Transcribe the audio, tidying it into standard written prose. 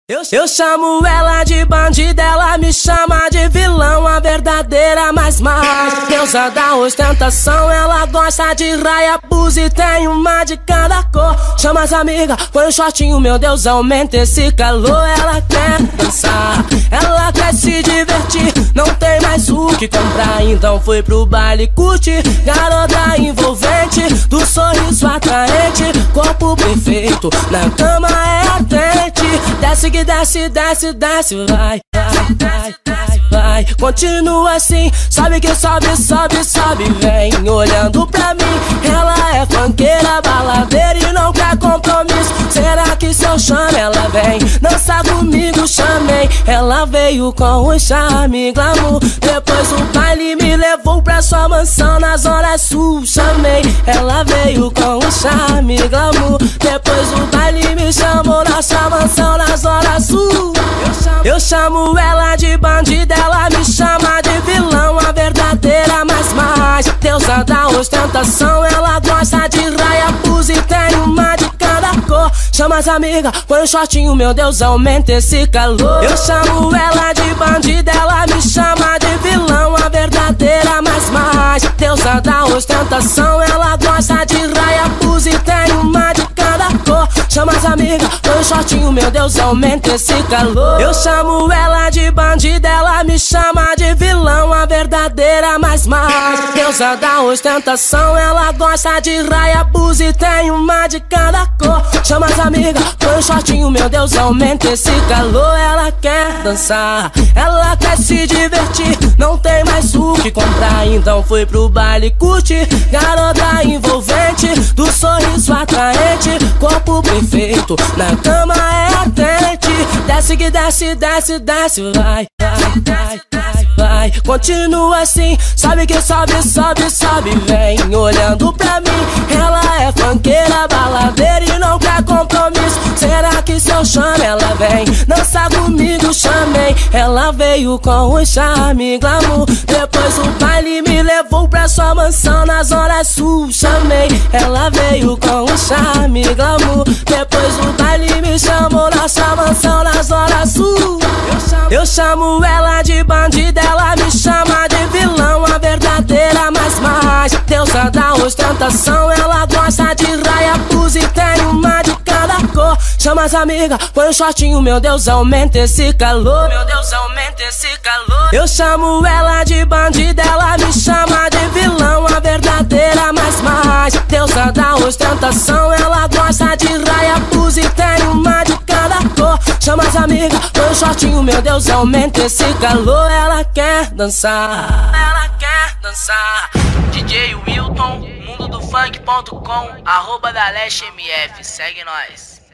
Eu chamo ela de bandida, ela me chama de vilão, a verdadeira mais deusa da ostentação. Ela gosta de raia, blusa e tem uma de cada cor. Chama as amigas, põe um shortinho, meu Deus, aumenta esse calor. Ela quer dançar, ela quer se divertir, não tem mais o que comprar, então foi pro baile curtir. Garota envolvente, do sorriso atraente, corpo perfeito, na cama é atente. Desce que desce, desce, desce, vai, vai, vai, vai, vai. Continua assim, sobe que sobe, sobe, sobe, vem olhando pra mim. Ela é funkeira, baladeira e não quer compromisso. Será que se eu chamo ela vem dançar comigo? Chamei, ela veio com o charme, glamour. Depois o baile me levou pra sua mansão na Zona Sul. Chamei, ela veio com o charme, glamour. Depois o baile me chamou na sua mansão na Zona Sul. Eu chamo ela de bandida, ela me chama de vilão, a verdadeira mais deusa da ostentação. Ela gosta de raia, blusa e tem uma de cada cor. Chama as amigas, põe um shortinho, meu Deus, aumenta esse calor. Eu chamo ela de bandida, ela me chama de vilão, a verdadeira mais deusa da ostentação. Ela gosta de raia, blusa e tem uma de cada cor. Chama as amigas, põe um shortinho, meu Deus, aumenta esse calor. Eu chamo ela de bandida, ela me chama de vilão, a verdadeira mais deusa da ostentação. Ela gosta de raia, blusa e tem uma de cada cor. Chama as amigas, põe um shortinho, meu Deus, aumenta esse calor. Ela quer dançar, ela quer se divertir, não tem mais o que comprar, então foi pro baile curtir. Garota envolvente, do sorriso atraente, corpo perfeito, na cama é atente. Desce que desce, desce, desce, vai, vai, vai, vai, vai. Continua assim, sobe que sobe, sobe, sobe, vem olhando pra mim. Ela é funkeira, baladeira e não quer compromisso. Será que se eu chamo ela vem dançar comigo? Chamei, ela veio com o charme, glamour. Depois o baile me levou pra sua mansão na Zona Sul. Chamei, ela veio com o charme, glamour. Depois o baile me chamou na sua mansão na Zona Sul. Eu chamo ela de bandida, ela me chama de vilão, a verdadeira mais deusa da ostentação. Ela gosta de raia, blusa e tem uma de cada cor. Chama as amigas, põe um shortinho, meu Deus, aumenta esse calor. Meu Deus, aumenta esse calor. Eu chamo ela de bandida, ela me chama de vilão, a verdadeira mais deusa da ostentação. Ela gosta de raia, blusa e tem uma de cada cor. Chama as amigas, põe um shortinho, meu Deus, aumenta esse calor. Ela quer dançar, ela quer dançar. DJ Wilton, mundodofunk.com, @DaLesteMF, segue nós.